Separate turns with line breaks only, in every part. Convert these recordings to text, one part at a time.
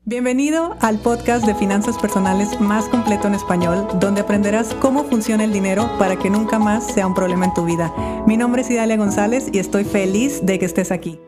Bienvenido al podcast de finanzas personales más completo en español, donde aprenderás cómo funciona el dinero para que nunca más sea un problema en tu vida. Mi nombre es Idalia González y estoy feliz de que estés aquí.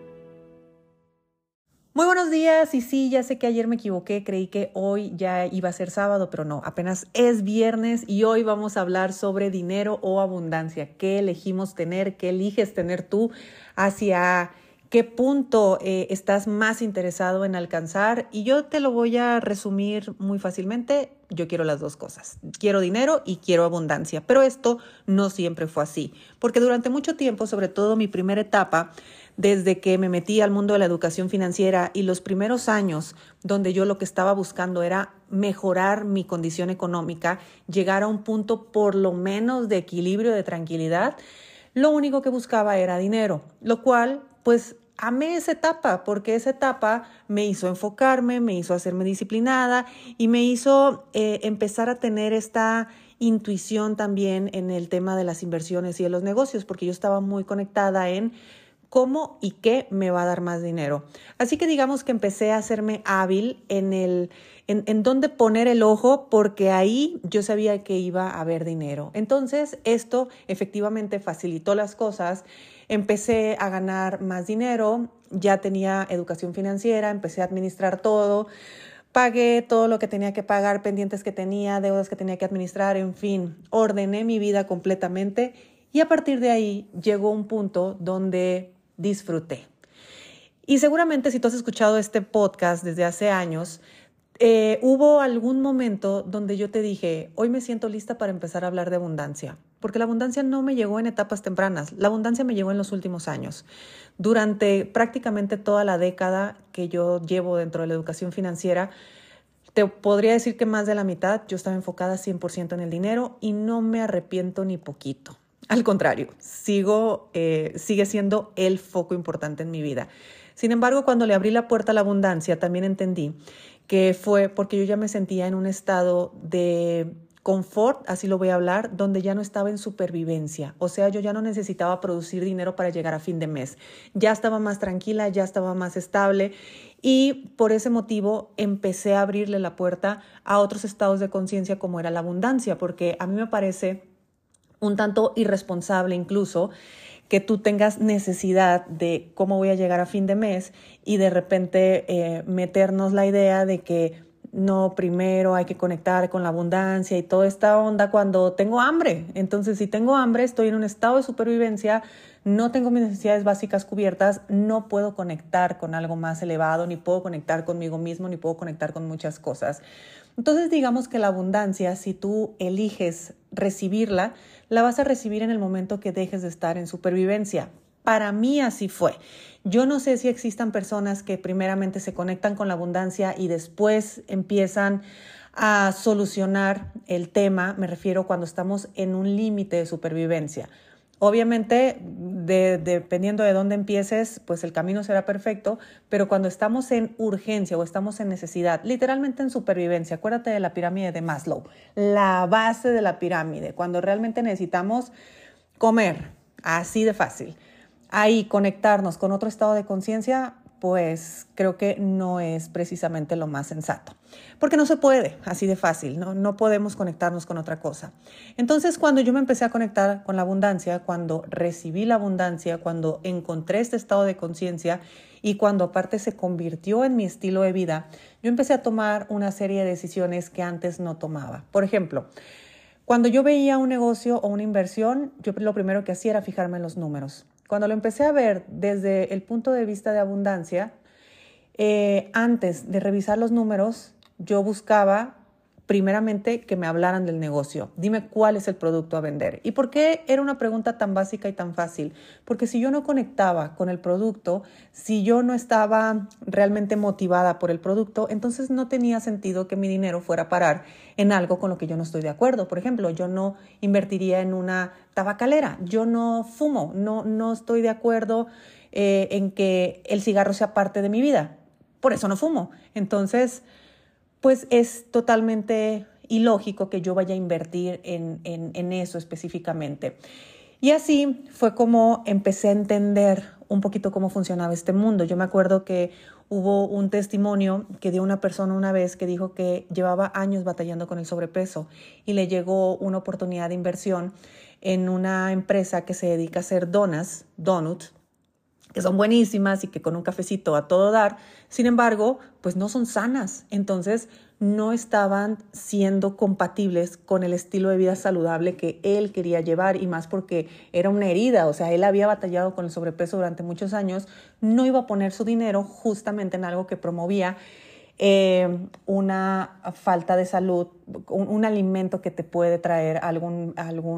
Muy buenos días, y sí, ya sé que ayer me equivoqué, creí que hoy ya iba a ser sábado, pero no, apenas es viernes y hoy vamos a hablar sobre dinero o abundancia. ¿Qué elegimos tener? ¿Qué eliges tener tú? ¿Hacia qué punto estás más interesado en alcanzar? Y yo te lo voy a resumir muy fácilmente. Yo quiero las dos cosas. Quiero dinero y quiero abundancia, pero esto no siempre fue así, porque durante mucho tiempo, sobre todo mi primera etapa, desde que me metí al mundo de la educación financiera y los primeros años donde yo lo que estaba buscando era mejorar mi condición económica, llegar a un punto por lo menos de equilibrio, de tranquilidad, lo único que buscaba era dinero, lo cual pues amé esa etapa porque esa etapa me hizo enfocarme, me hizo hacerme disciplinada y me hizo empezar a tener esta intuición también en el tema de las inversiones y de los negocios, porque yo estaba muy conectada en cómo y qué me va a dar más dinero. Así que digamos que empecé a hacerme hábil en dónde poner el ojo, porque ahí yo sabía que iba a haber dinero. Entonces, esto efectivamente facilitó las cosas. Empecé a ganar más dinero, ya tenía educación financiera, empecé a administrar todo. Pagué todo lo que tenía que pagar, pendientes que tenía, deudas que tenía que administrar, en fin, ordené mi vida completamente y a partir de ahí llegó un punto donde disfruté. Y seguramente si tú has escuchado este podcast desde hace años, hubo algún momento donde yo te dije, hoy me siento lista para empezar a hablar de abundancia, porque la abundancia no me llegó en etapas tempranas, la abundancia me llegó en los últimos años. Durante prácticamente toda la década que yo llevo dentro de la educación financiera, te podría decir que más de la mitad yo estaba enfocada 100% en el dinero y no me arrepiento ni poquito. Al contrario, sigue siendo el foco importante en mi vida. Sin embargo, cuando le abrí la puerta a la abundancia, también entendí que fue porque yo ya me sentía en un estado de confort, así lo voy a hablar, donde ya no estaba en supervivencia. O sea, yo ya no necesitaba producir dinero para llegar a fin de mes. Ya estaba más tranquila, ya estaba más estable y por ese motivo empecé a abrirle la puerta a otros estados de conciencia como era la abundancia, porque a mí me parece un tanto irresponsable incluso que tú tengas necesidad de cómo voy a llegar a fin de mes y de repente meternos la idea de que no, primero hay que conectar con la abundancia y toda esta onda cuando tengo hambre. Entonces, si tengo hambre, estoy en un estado de supervivencia, no tengo mis necesidades básicas cubiertas, no puedo conectar con algo más elevado, ni puedo conectar conmigo mismo, ni puedo conectar con muchas cosas. Entonces, digamos que la abundancia, si tú eliges recibirla, la vas a recibir en el momento que dejes de estar en supervivencia. Para mí así fue. Yo no sé si existan personas que primeramente se conectan con la abundancia y después empiezan a solucionar el tema. Me refiero cuando estamos en un límite de supervivencia. Obviamente, dependiendo de dónde empieces, pues el camino será perfecto, pero cuando estamos en urgencia o estamos en necesidad, literalmente en supervivencia, acuérdate de la pirámide de Maslow, la base de la pirámide, cuando realmente necesitamos comer, así de fácil. Ahí conectarnos con otro estado de conciencia, pues creo que no es precisamente lo más sensato. Porque no se puede, así de fácil, no podemos conectarnos con otra cosa. Entonces, cuando yo me empecé a conectar con la abundancia, cuando recibí la abundancia, cuando encontré este estado de conciencia y cuando aparte se convirtió en mi estilo de vida, yo empecé a tomar una serie de decisiones que antes no tomaba. Por ejemplo, cuando yo veía un negocio o una inversión, yo lo primero que hacía era fijarme en los números. Cuando lo empecé a ver desde el punto de vista de abundancia, antes de revisar los números, yo buscaba primeramente que me hablaran del negocio. Dime cuál es el producto a vender. ¿Y por qué era una pregunta tan básica y tan fácil? Porque si yo no conectaba con el producto, si yo no estaba realmente motivada por el producto, entonces no tenía sentido que mi dinero fuera a parar en algo con lo que yo no estoy de acuerdo. Por ejemplo, yo no invertiría en una tabacalera. Yo no fumo, no estoy de acuerdo en que el cigarro sea parte de mi vida. Por eso no fumo. Entonces, pues es totalmente ilógico que yo vaya a invertir en eso específicamente. Y así fue como empecé a entender un poquito cómo funcionaba este mundo. Yo me acuerdo que Hubo un testimonio que dio una persona una vez que dijo que llevaba años batallando con el sobrepeso y le llegó una oportunidad de inversión en una empresa que se dedica a hacer donuts, que son buenísimas y que con un cafecito a todo dar. Sin embargo, pues no son sanas. Entonces, no estaban siendo compatibles con el estilo de vida saludable que él quería llevar, y más porque era una herida. O sea, él había batallado con el sobrepeso durante muchos años. No iba a poner su dinero justamente en algo que promovía una falta de salud, un alimento que te puede traer algún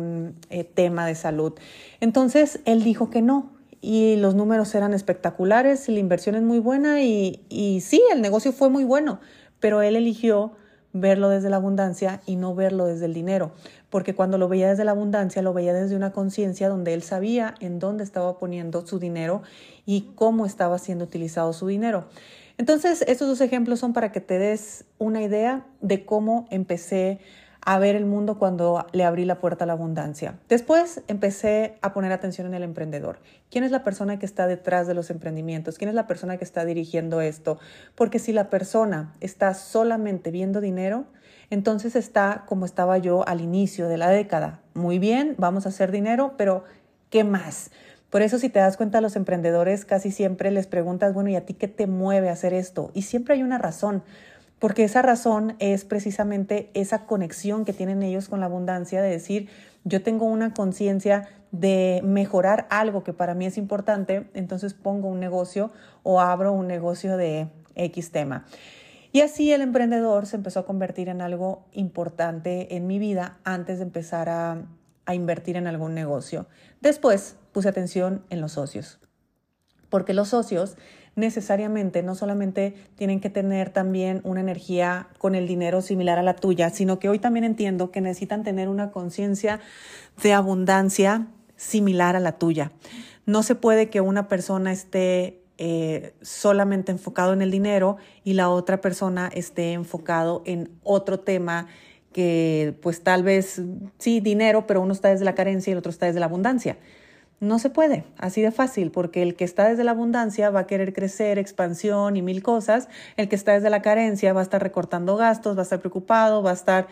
tema de salud. Entonces, él dijo que no. Y los números eran espectaculares y la inversión es muy buena y sí, el negocio fue muy bueno, pero él eligió verlo desde la abundancia y no verlo desde el dinero, porque cuando lo veía desde la abundancia, lo veía desde una conciencia donde él sabía en dónde estaba poniendo su dinero y cómo estaba siendo utilizado su dinero. Entonces, estos dos ejemplos son para que te des una idea de cómo empecé a ver el mundo cuando le abrí la puerta a la abundancia. Después empecé a poner atención en el emprendedor. ¿Quién es la persona que está detrás de los emprendimientos? ¿Quién es la persona que está dirigiendo esto? Porque si la persona está solamente viendo dinero, entonces está como estaba yo al inicio de la década. Muy bien, vamos a hacer dinero, pero ¿qué más? Por eso, si te das cuenta, a los emprendedores casi siempre les preguntas, bueno, ¿y a ti qué te mueve a hacer esto? Y siempre hay una razón. Porque esa razón es precisamente esa conexión que tienen ellos con la abundancia, de decir, yo tengo una conciencia de mejorar algo que para mí es importante, entonces pongo un negocio o abro un negocio de X tema. Y así el emprendedor se empezó a convertir en algo importante en mi vida antes de empezar a invertir en algún negocio. Después puse atención en los socios, porque los socios necesariamente no solamente tienen que tener también una energía con el dinero similar a la tuya, sino que hoy también entiendo que necesitan tener una conciencia de abundancia similar a la tuya. No se puede que una persona esté solamente enfocado en el dinero y la otra persona esté enfocado en otro tema que pues tal vez sí dinero, pero uno está desde la carencia y el otro está desde la abundancia. No se puede, así de fácil, porque el que está desde la abundancia va a querer crecer, expansión y mil cosas. El que está desde la carencia va a estar recortando gastos, va a estar preocupado, va a estar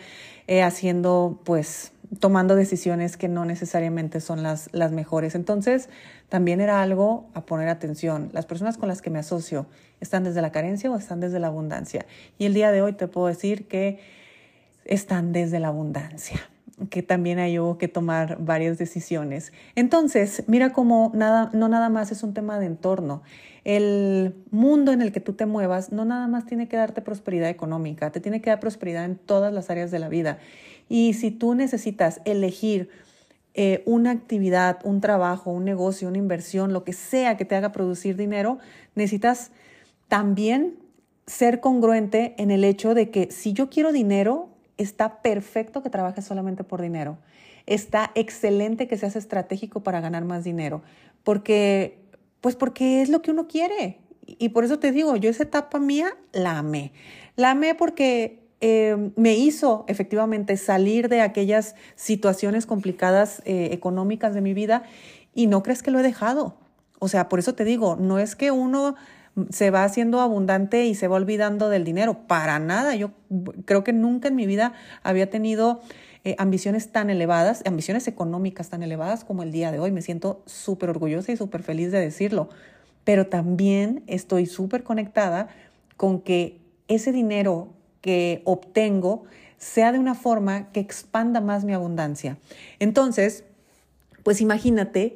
tomando decisiones que no necesariamente son las mejores. Entonces, también era algo a poner atención. Las personas con las que me asocio, ¿están desde la carencia o están desde la abundancia? Y el día de hoy te puedo decir que están desde la abundancia, que también hay que tomar varias decisiones. Entonces, mira cómo no nada más es un tema de entorno. El mundo en el que tú te muevas no nada más tiene que darte prosperidad económica, te tiene que dar prosperidad en todas las áreas de la vida. Y si tú necesitas elegir una actividad, un trabajo, un negocio, una inversión, lo que sea que te haga producir dinero, necesitas también ser congruente en el hecho de que si yo quiero dinero, está perfecto que trabajes solamente por dinero. Está excelente que seas estratégico para ganar más dinero, porque es lo que uno quiere. Y por eso te digo, yo esa etapa mía la amé. La amé porque me hizo efectivamente salir de aquellas situaciones complicadas económicas de mi vida, y no crees que lo he dejado. O sea, por eso te digo, no es que uno se va haciendo abundante y se va olvidando del dinero. Para nada. Yo creo que nunca en mi vida había tenido ambiciones tan elevadas, ambiciones económicas tan elevadas como el día de hoy. Me siento súper orgullosa y súper feliz de decirlo. Pero también estoy súper conectada con que ese dinero que obtengo sea de una forma que expanda más mi abundancia. Entonces, pues imagínate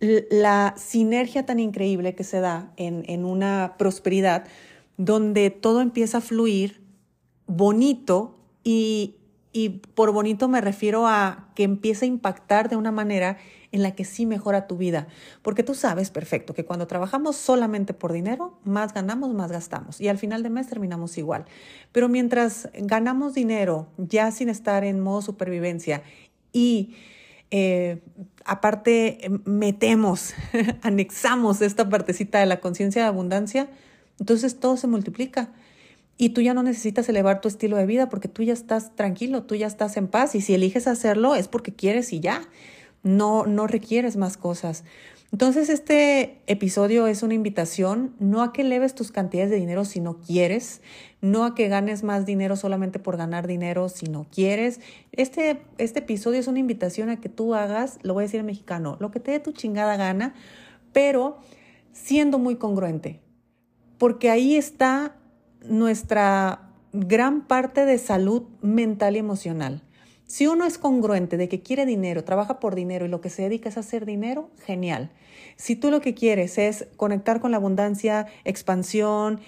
la sinergia tan increíble que se da en una prosperidad donde todo empieza a fluir bonito, y por bonito me refiero a que empieza a impactar de una manera en la que sí mejora tu vida. Porque tú sabes perfecto que cuando trabajamos solamente por dinero, más ganamos, más gastamos. Y al final de mes terminamos igual. Pero mientras ganamos dinero ya sin estar en modo supervivencia y aparte anexamos esta partecita de la conciencia de abundancia, entonces todo se multiplica. Y tú ya no necesitas elevar tu estilo de vida porque tú ya estás tranquilo, tú ya estás en paz. Y si eliges hacerlo es porque quieres y ya. No requieres más cosas. Entonces, este episodio es una invitación no a que eleves tus cantidades de dinero si no quieres, no a que ganes más dinero solamente por ganar dinero si no quieres. Este episodio es una invitación a que tú hagas, lo voy a decir en mexicano, lo que te dé tu chingada gana, pero siendo muy congruente, porque ahí está nuestra gran parte de salud mental y emocional. Si uno es congruente de que quiere dinero, trabaja por dinero y lo que se dedica es a hacer dinero, genial. Si tú lo que quieres es conectar con la abundancia, expansión,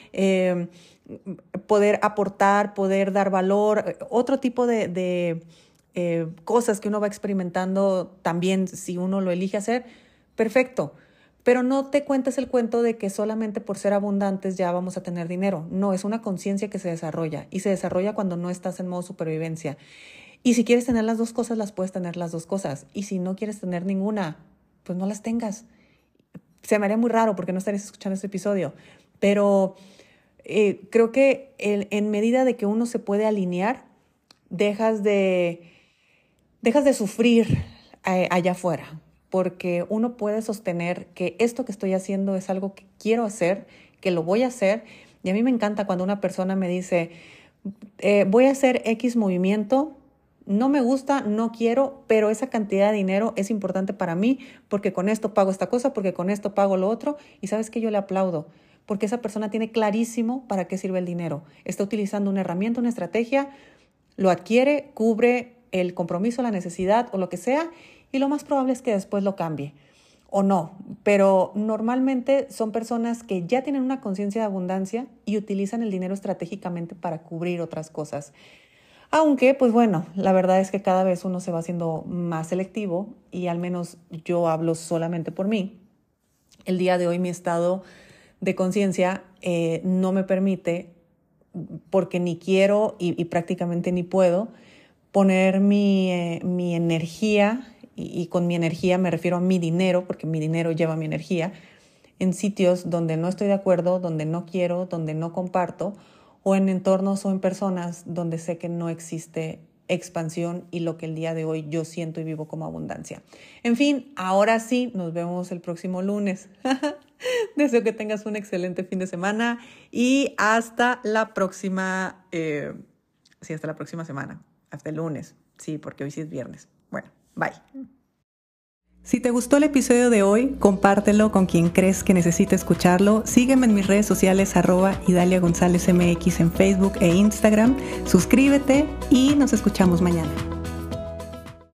poder aportar, poder dar valor, otro tipo de cosas que uno va experimentando también si uno lo elige hacer, perfecto. Pero no te cuentes el cuento de que solamente por ser abundantes ya vamos a tener dinero. No, es una conciencia que se desarrolla y se desarrolla cuando no estás en modo supervivencia. Y si quieres tener las dos cosas, las puedes tener las dos cosas. Y si no quieres tener ninguna, pues no las tengas. Se me haría muy raro porque no estarías escuchando este episodio. Pero creo que en medida de que uno se puede alinear, dejas de sufrir allá afuera. Porque uno puede sostener que esto que estoy haciendo es algo que quiero hacer, que lo voy a hacer. Y a mí me encanta cuando una persona me dice, voy a hacer X movimiento, no me gusta, no quiero, pero esa cantidad de dinero es importante para mí porque con esto pago esta cosa, porque con esto pago lo otro. Y sabes que yo le aplaudo porque esa persona tiene clarísimo para qué sirve el dinero. Está utilizando una herramienta, una estrategia, lo adquiere, cubre el compromiso, la necesidad o lo que sea y lo más probable es que después lo cambie o no. Pero normalmente son personas que ya tienen una conciencia de abundancia y utilizan el dinero estratégicamente para cubrir otras cosas. Aunque, pues bueno, la verdad es que cada vez uno se va haciendo más selectivo y al menos yo hablo solamente por mí. El día de hoy mi estado de conciencia no me permite, porque ni quiero y prácticamente ni puedo, poner mi energía, y con mi energía me refiero a mi dinero, porque mi dinero lleva mi energía, en sitios donde no estoy de acuerdo, donde no quiero, donde no comparto, o en entornos o en personas donde sé que no existe expansión y lo que el día de hoy yo siento y vivo como abundancia. En fin, ahora sí, nos vemos el próximo lunes. Deseo que tengas un excelente fin de semana y hasta la próxima, hasta la próxima semana, hasta el lunes, sí, porque hoy sí es viernes. Bueno, bye. Si te gustó el episodio de hoy, compártelo con quien crees que necesite escucharlo. Sígueme en mis redes sociales @Idalia González MX en Facebook e Instagram. Suscríbete y nos escuchamos mañana.